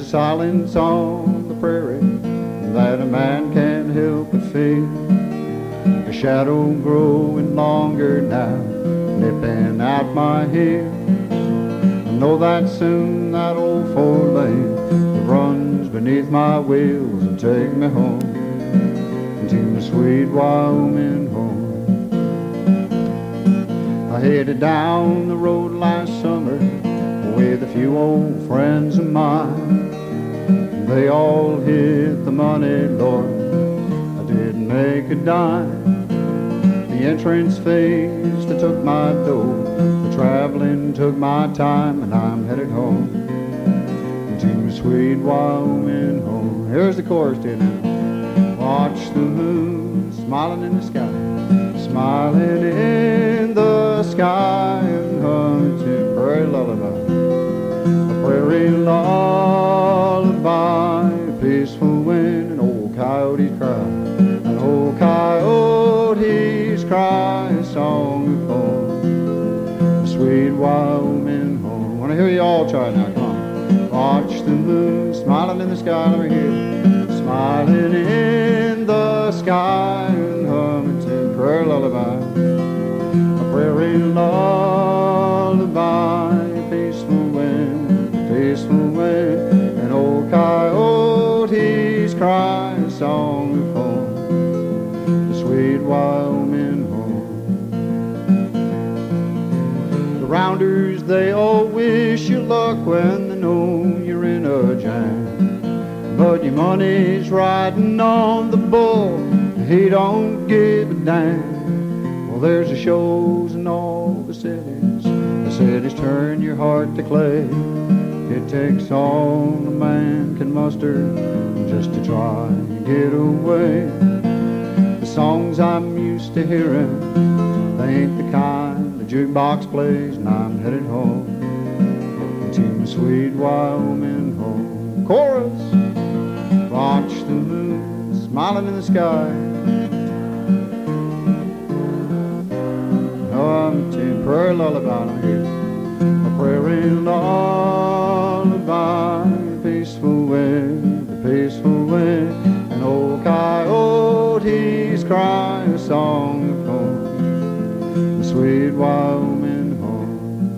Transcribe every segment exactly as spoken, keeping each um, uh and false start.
silence on the prairie that a man can't help but feel. A shadow growing longer now, nipping out my heel. I know that soon that old four lane that runs beneath my wheels will take me home, to my sweet Wyoming home. I headed down the road last summer with a few old friends of mine. They all hit the money, Lord, I didn't make a dime. The entrance fees that took my dough, the traveling took my time, and I'm headed home, to my sweet Wyoming home. Here's the chorus to it now. Watch the moon smiling in the sky, smiling in the sky, and humming to prairie lullaby, a prairie lullaby, a peaceful wind, and old coyotes cry, and old coyotes cry a song of home, a sweet Wyoming home. I want to hear you all try now, come on. Watch the moon smiling in the sky, let me hear you. Smiling in the sky, and humming to prairie lullaby, a prairie lullaby, a peaceful wind, a peaceful wind, and old coyotes cry a song of home, the sweet Wyoming home. The rounders, they all wish you luck when they know you're in a jam, but your money's riding on the bull, he don't give a damn. Well, there's the shows in all the cities, the cities turn your heart to clay. It takes all a man can muster just to try and get away. The songs I'm used to hearing, they ain't the kind the jukebox plays, and I'm headed home, to my sweet Wyoming home. Chorus! Watch the moon smiling in the sky, hum to prairie lullaby, a prairie lullaby, a peaceful wind, a peaceful wind, and old coyotes cry a song of home, the sweet Wyoming home.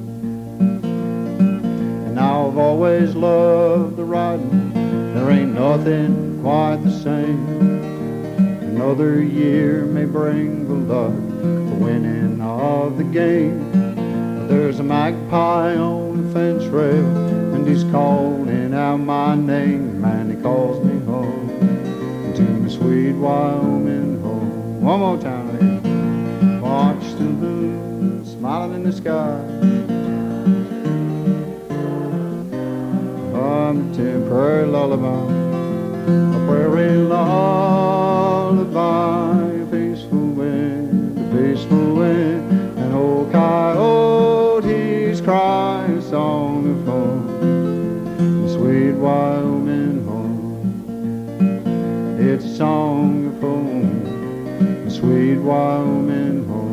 And now I've always loved the riding, there ain't nothing quite the same. Another year may bring the luck, the winning of the game. But there's a magpie on the fence rail, and he's calling out my name. Man, he calls me home, to my sweet Wyoming home. One more time here. Watch the moon smiling in the sky, hum to prairie lullaby, a prairie lullaby, a peaceful wind, a peaceful wind, and old coyotes cry a song of home, the sweet Wyoming home. It's a song of home, the sweet Wyoming home.